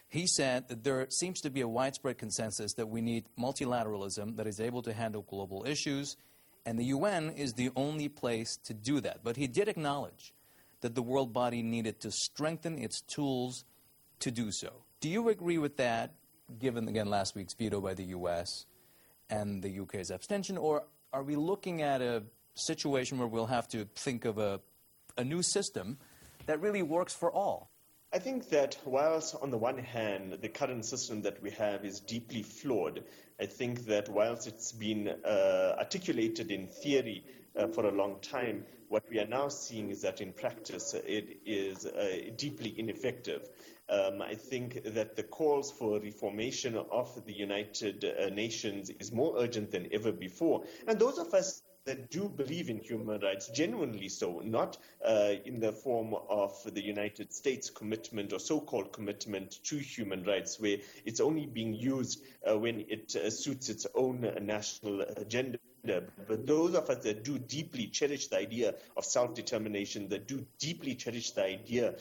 He said that there seems to be a widespread consensus that we need multilateralism that is able to handle global issues, and the UN is the only place to do that. But he did acknowledge that the world body needed to strengthen its tools to do so. Do you agree with that, given, again, last week's veto by the U.S. and the UK's abstention, or are we looking at a situation where we'll have to think of a new system that really works for all? I think that whilst on the one hand the current system that we have is deeply flawed, I think that whilst it's been articulated in theory for a long time, what we are now seeing is that in practice it is deeply ineffective. I think that the calls for reformation of the United Nations is more urgent than ever before. And those of us that do believe in human rights, genuinely so, not in the form of the United States commitment or so-called commitment to human rights, where it's only being used when it suits its own national agenda. But those of us that do deeply cherish the idea of self-determination, that do deeply cherish the idea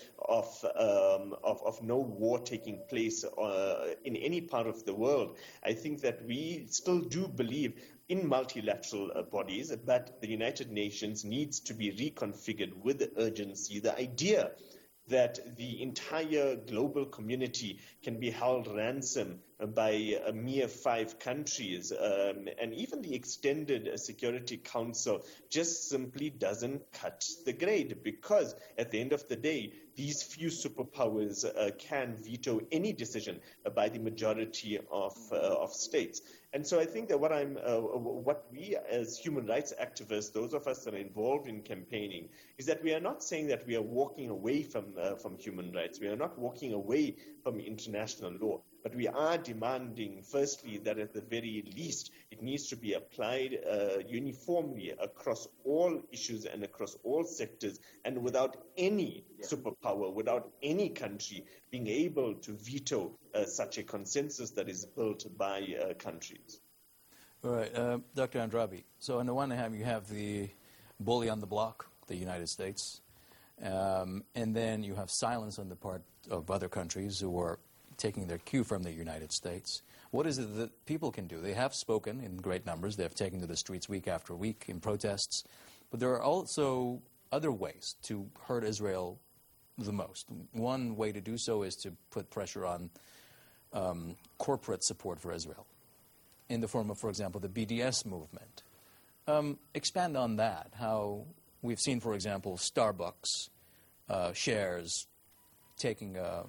of no war taking place in any part of the world, I think that we still do believe in multilateral bodies, but the United Nations needs to be reconfigured with urgency. The idea that the entire global community can be held ransom by a mere 5 countries, and even the extended Security Council just simply doesn't cut the grade, because at the end of the day, these few superpowers can veto any decision by the majority of states. And so I think that what we as human rights activists, those of us that are involved in campaigning, is that we are not saying that we are walking away from human rights. We are not walking away from international law. But we are demanding, firstly, that at the very least it needs to be applied uniformly across all issues and across all sectors, and without any superpower, without any country being able to veto such a consensus that is built by countries. All right, Dr. Andrabi. So on the one hand, you have the bully on the block, the United States, and then you have silence on the part of other countries who are taking their cue from the United States. What is it that people can do? They have spoken in great numbers. They have taken to the streets week after week in protests. But there are also other ways to hurt Israel the most. One way to do so is to put pressure on corporate support for Israel in the form of, for example, the BDS movement. Expand on that, how we've seen, for example, Starbucks shares taking a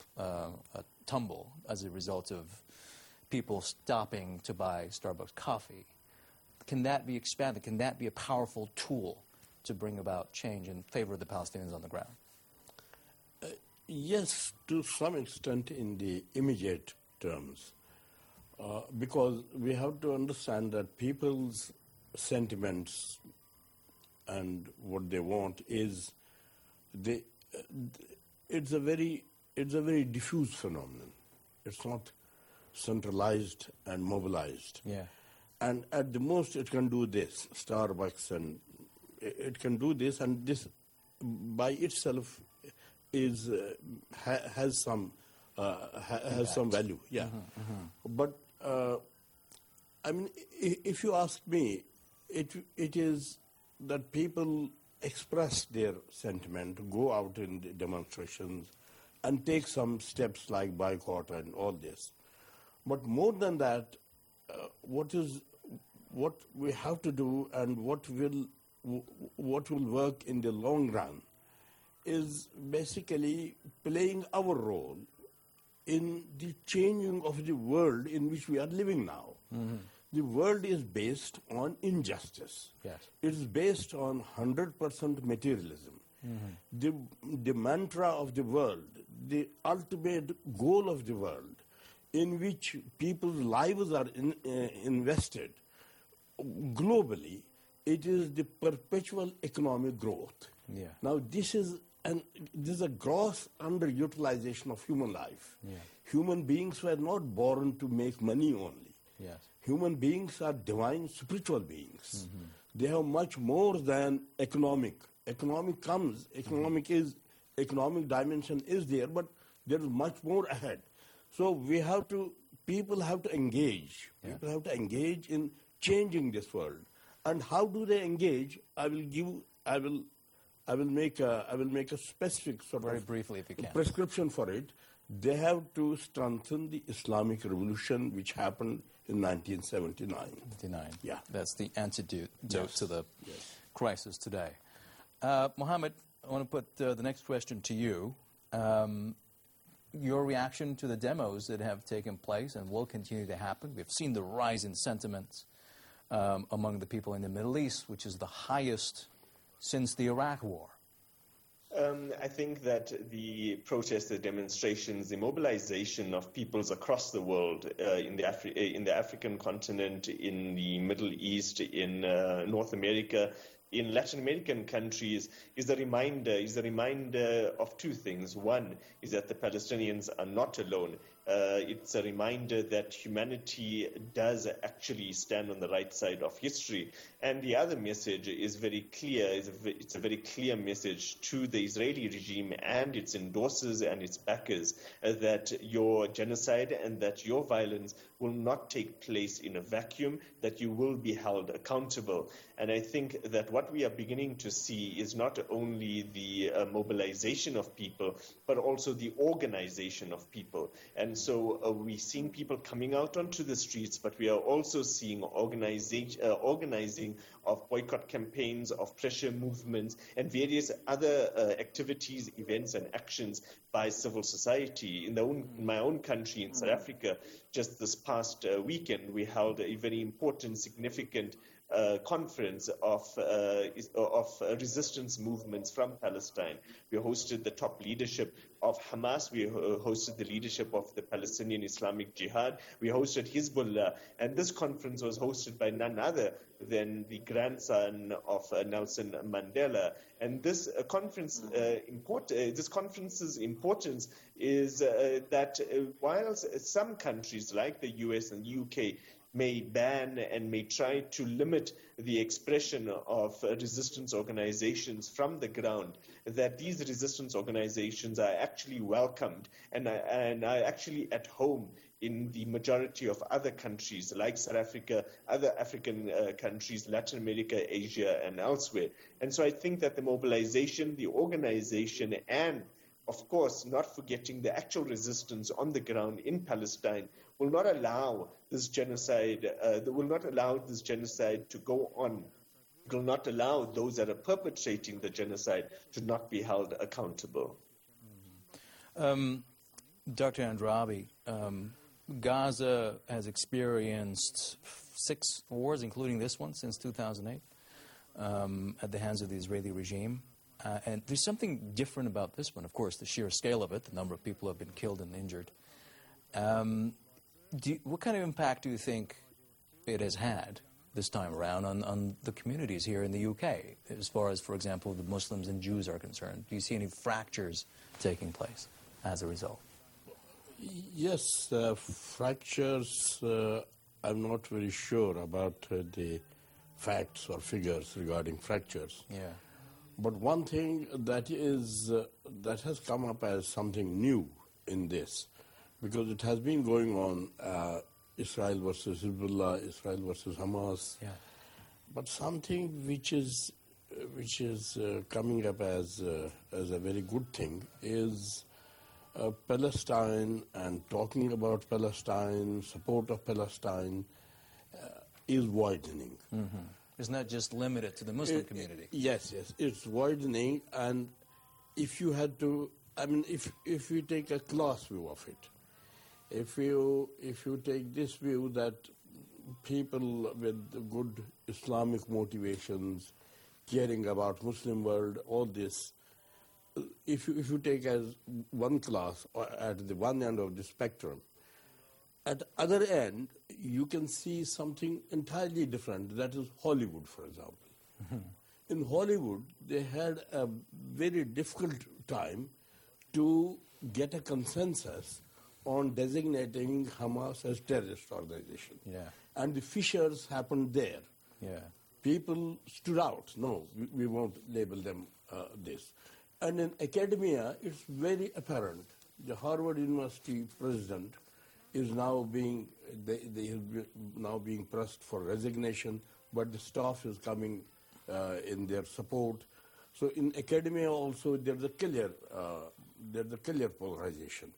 tumble as a result of people stopping to buy Starbucks coffee. Can that be expanded? Can that be a powerful tool to bring about change in favor of the Palestinians on the ground? Yes, to some extent in the immediate terms, because we have to understand that people's sentiments and what they want is it's a very diffuse phenomenon. It's not centralized and mobilized. Yeah. And at the most, it can do this. Starbucks, and it can do this, and this by itself is has some value. Yeah. But I mean, if you ask me, it is that people express their sentiment, go out in the demonstrations, and take some steps like boycott and all this. But more than that, what we have to do and what will work in the long run is basically playing our role in the changing of the world in which we are living now. Mm-hmm. The world is based on injustice. Yes. It is based on 100% materialism. Mm-hmm. The mantra of the world, the ultimate goal of the world, in which people's lives are invested globally, it is the perpetual economic growth. Yeah. Now, this is a gross underutilization of human life. Yeah. Human beings were not born to make money only. Yes. Human beings are divine spiritual beings. Mm-hmm. They have much more than economic. Economic dimension is there, but there is much more ahead. So people have to engage. Yeah. People have to engage in changing this world. And how do they engage? I will make a specific sort very of briefly, if you can, prescription for it. They have to strengthen the Islamic Revolution, which happened in 1979. Yeah, that's the antidote to the crisis today. Mohammed, I want to put the next question to you. Your reaction to the demos that have taken place and will continue to happen. We've seen the rise in sentiments among the people in the Middle East, which is the highest since the Iraq War. I think that the protests, the demonstrations, the mobilization of peoples across the world, in the African continent, in the Middle East, in North America, in Latin American countries, is a reminder of two things. One is that the Palestinians are not alone. It's a reminder that humanity does actually stand on the right side of history. And the other message is very clear. It's a very clear message to the Israeli regime and its endorsers and its backers that your genocide and that your violence will not take place in a vacuum, that you will be held accountable. And I think that what we are beginning to see is not only the mobilization of people, but also the organization of people. And so we're seeing people coming out onto the streets, but we are also seeing organizing of boycott campaigns, of pressure movements, and various other activities, events, and actions by civil society. In my own country, in South Africa, just this past weekend, we held a very important, significant conference of resistance movements from Palestine. We hosted the top leadership of Hamas. We hosted the leadership of the Palestinian Islamic Jihad. We hosted Hezbollah. And this conference was hosted by none other than the grandson of Nelson Mandela. And this conference's importance is that while some countries like the US and UK may ban and may try to limit the expression of resistance organizations from the ground, that these resistance organizations are actually welcomed and are actually at home in the majority of other countries like South Africa, other African countries, Latin America, Asia, and elsewhere. And so I think that the mobilization, the organization, and of course, not forgetting the actual resistance on the ground in Palestine will not allow this genocide. Will not allow this genocide to go on. It will not allow those that are perpetrating the genocide to not be held accountable. Dr. Andrabi, Gaza has experienced 6 wars, including this one, since 2008, at the hands of the Israeli regime. And there's something different about this one. Of course, the sheer scale of it, the number of people who have been killed and injured. What kind of impact do you think it has had this time around on the communities here in the UK, as far as, for example, the Muslims and Jews are concerned? Do you see any fractures taking place as a result? Yes, fractures, I'm not very sure about the facts or figures regarding fractures. Yeah. But one thing that has come up as something new in this, because it has been going on, Israel versus Hezbollah, Israel versus Hamas. Yeah. But something which is coming up as a very good thing is Palestine, and talking about Palestine, support of Palestine is widening. Mm-hmm. It's not just limited to the Muslim community. Yes, it's widening, and if you had to, if you take a class view of it, if you take this view that people with good Islamic motivations, caring about Muslim world, all this, if you take as one class or at the one end of the spectrum, at the other end, you can see something entirely different. That is Hollywood, for example. Mm-hmm. In Hollywood, they had a very difficult time to get a consensus on designating Hamas as terrorist organization. Yeah. And the fissures happened there. Yeah. People stood out. No, we won't label them this. And in academia, it's very apparent the Harvard University president is now being now being pressed for resignation, but the staff is coming in their support. So in academia also there's a clear polarization.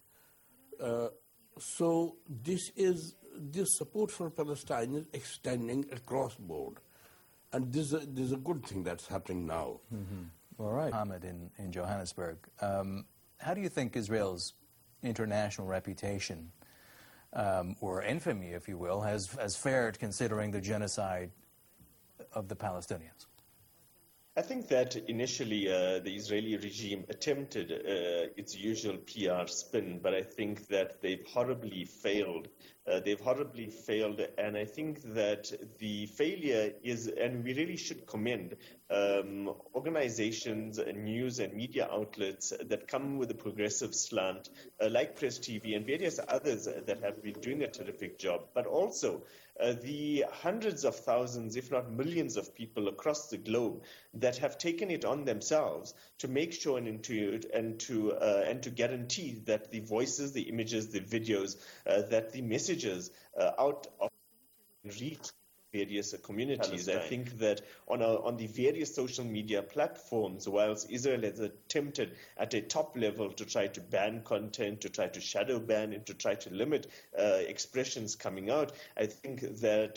So this support for Palestine is extending across board, and this is a good thing that's happening now. Mm-hmm. All right, Ahmed in Johannesburg. How do you think Israel's international reputation, or infamy, if you will, has fared considering the genocide of the Palestinians? I think that initially the Israeli regime attempted its usual PR spin, but I think that they've horribly failed. And I think that the failure is, and we really should commend organizations, news and media outlets that come with a progressive slant, like Press TV and various others that have been doing a terrific job, but also the hundreds of thousands, if not millions of people across the globe that have taken it on themselves to make sure and to guarantee that the voices, the images, the videos, that the messages out of reach various communities. Palestine. I think that on the various social media platforms, whilst Israel has attempted at a top level to try to ban content, to try to shadow ban, and to try to limit expressions coming out, I think that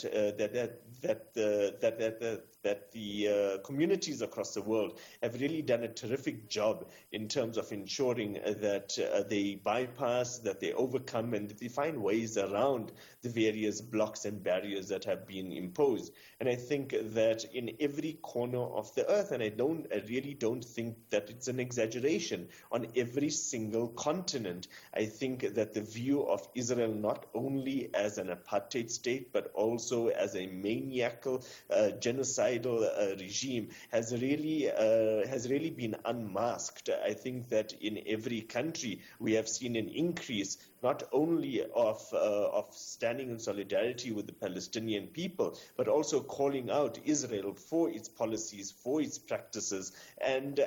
the communities across the world have really done a terrific job in terms of ensuring that they bypass, that they overcome, and that they find ways around the various blocks and barriers that have been imposed. And I think that in every corner of the earth, and I really don't think that it's an exaggeration, on every single continent, I think that the view of Israel not only as an apartheid state, but also as a maniacal, genocidal regime has really been unmasked. I think that in every country we have seen an increase not only of standing in solidarity with the Palestinian people, but also calling out Israel for its policies, for its practices, and